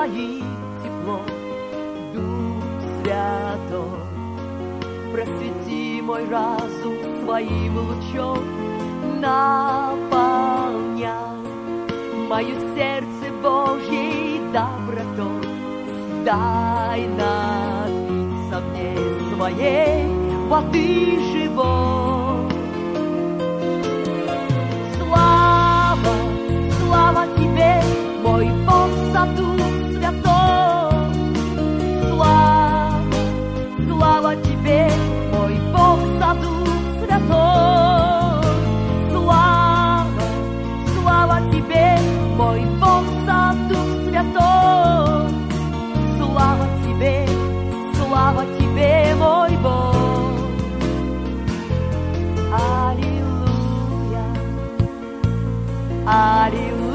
Твои тепло, Дух Святой. Просвети мой разум своим лучом, наполняй мое сердце Божьей добротой. Дай напиться мне своей воды живой. Слава, слава Тебе, мой Бог, за Дух Святой. Слава, слава Тебе, мой Бог, за Дух Святой. Слава, слава Тебе, мой Бог, за Дух Святой. Слава Тебе, мой Бог. Аллилуйя, аллилуйя.